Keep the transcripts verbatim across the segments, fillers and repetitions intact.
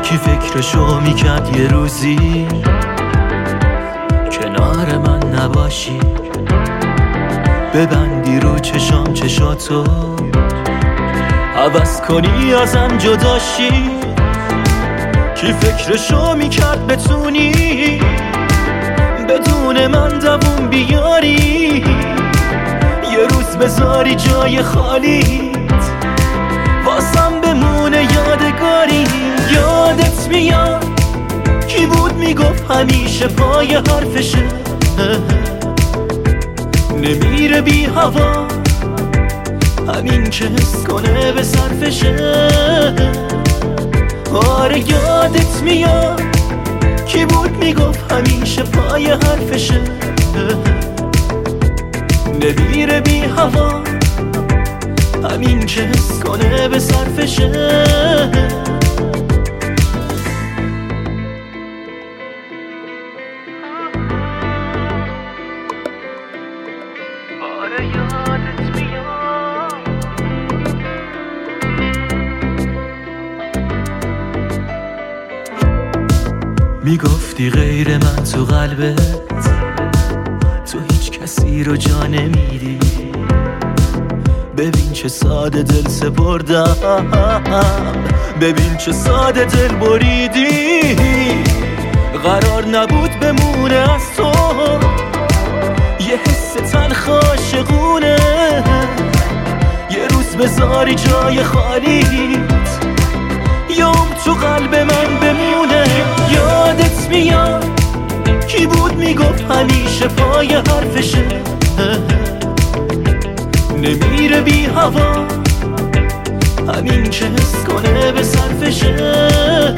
کی فکرشو میکرد یه روزی کنار من نباشی، ببندی رو چشام چشاتو، عوض کنی ازم جداشی. کی فکرشو میکرد بتونی بدون من دووم بیاری، یه روز بذاری جای خالیت واسم بمونه یادگاری. یادت میاد کی بود میگفت همیشه پای حرفشه، نمیره بی هوا همین که حس کنه به صرفشه. آره یادت میاد کی بود میگفت همیشه پای حرفشه، نمیره بی هوا همین که حس کنه به صرفشه. آره یادت میاد میگفتی غیر من تو قلبت تو هیچ کسی رو جا نمیدی. ببین چه ساده دل سپردم، ببین چه ساده دل بریدی. قرار نبود بمونه از تو یه حس تلخ عاشقونه، یه روز بذاری جای خالیت یوم تو قلب من بمونه. یادت میاد کی بود میگفت همیشه پای حرفشه، نمیره بی هوا همین که حس کنه به صرفشه.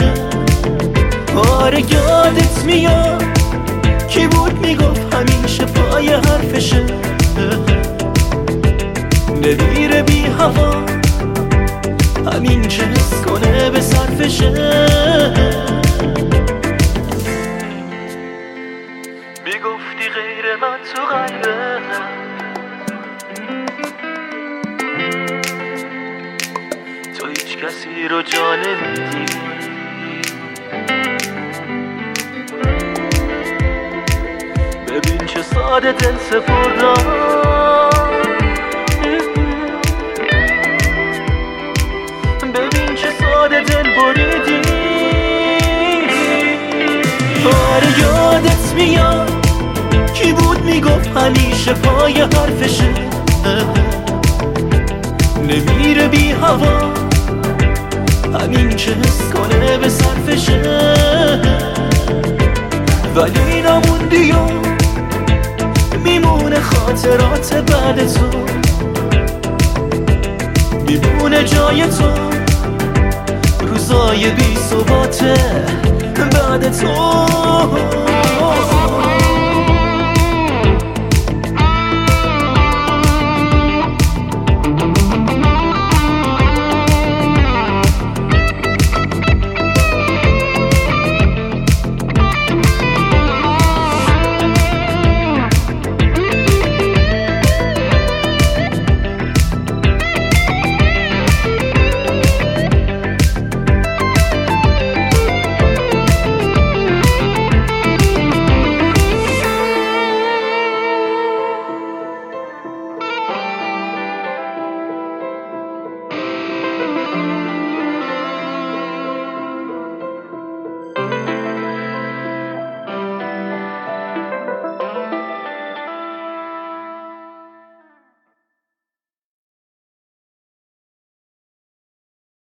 آره یادت میاد کی بود میگفت همیشه پای حرفشه، نمیره بی هوا همین که حس کنه به صرفشه. میگفتی غیر من تو قلبم تو هیچ کسی رو جا نمیدی. ببین چه ساده دل سپردم، ببین چه ساده دل بریدی. آره یادت میاد کی بود میگفت همیشه پای حرفشه، نمیره بی هوا همین که حس کنه به صرفشه. ولی نموندی و میمونه خاطرات بعد تو، میمونه جای تو روزای بی ثباته بعد تو.